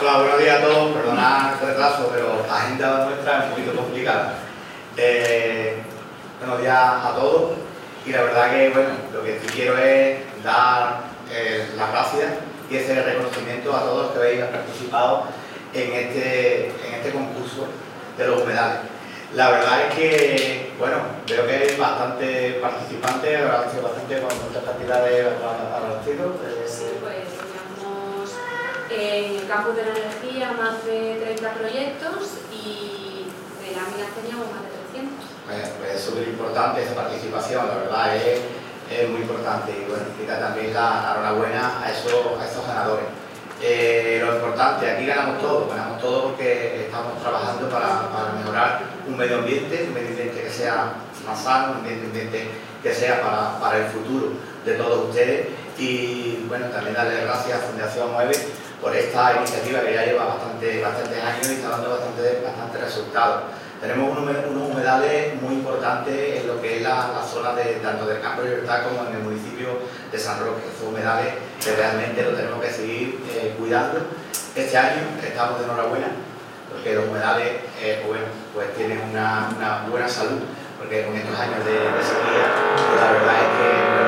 Hola, buenos días a todos. Perdonad el retraso, pero la agenda nuestra es un poquito complicada. Buenos días a todos. Y la verdad que, bueno, lo que sí quiero es dar las gracias y ese reconocimiento a todos los que habéis participado en este concurso de los humedales. La verdad es que, bueno, veo que hay bastante participantes, habrá sido bastante con muchas cantidades a los chicos. Sí, pues teníamos en el campus de la energía más de 30 proyectos y de láminas teníamos más de 300. Pues es súper importante esa participación, la verdad es muy importante y bueno, quita también la enhorabuena a esos ganadores. Lo importante, aquí ganamos todo porque estamos trabajando para mejorar un medio ambiente que sea más sano, un medio ambiente que sea para el futuro de todos ustedes y bueno, también darle gracias a Fundación 9 por esta iniciativa que ya lleva bastantes años y está dando bastante resultados. Tenemos unos humedales muy importantes en lo que es la zona tanto del Campo de Libertad como en el municipio de San Roque. Esos humedales que realmente lo tenemos que seguir cuidando. Este año estamos de enhorabuena porque los humedales pues tienen una buena salud, porque con estos años de sequía pues la verdad es que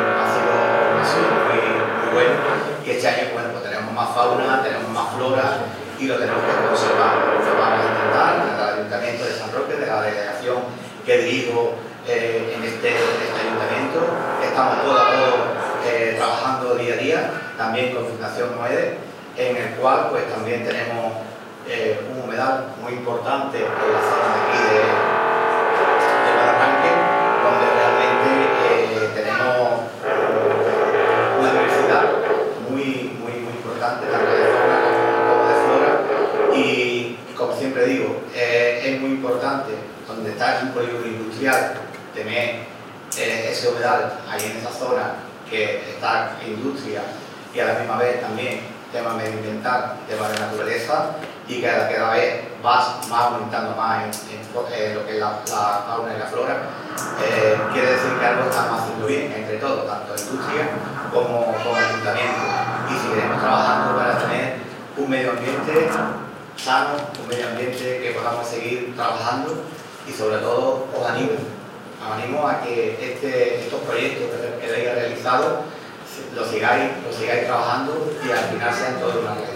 ha sido muy bueno y este año pues tenemos más fauna, tenemos más flora y lo tenemos que conservar. Lo vamos a intentar desde el Ayuntamiento de San Roque, de la delegación que dirijo en este ayuntamiento. Estamos todos trabajando día a día, también con Fundación 9, en el cual pues también tenemos un humedal muy importante en la zona de aquí de Guadarranque, donde realmente tenemos una diversidad muy importante, tanto de fauna como de flora, y como siempre digo, es muy importante donde está un polígono industrial tener ese humedal ahí en esa zona que está industria y a la misma vez también tema medioambiental, tema de naturaleza y que cada vez va aumentando más en lo que es la fauna y la flora. Quiere decir que algo estamos haciendo bien entre todos, tanto industria como ayuntamiento, y seguiremos trabajando para tener un medio ambiente sano, un medio ambiente que podamos seguir trabajando y sobre todo os animo a que estos proyectos que habéis realizado lo sigáis trabajando y al final sean todos una realidad.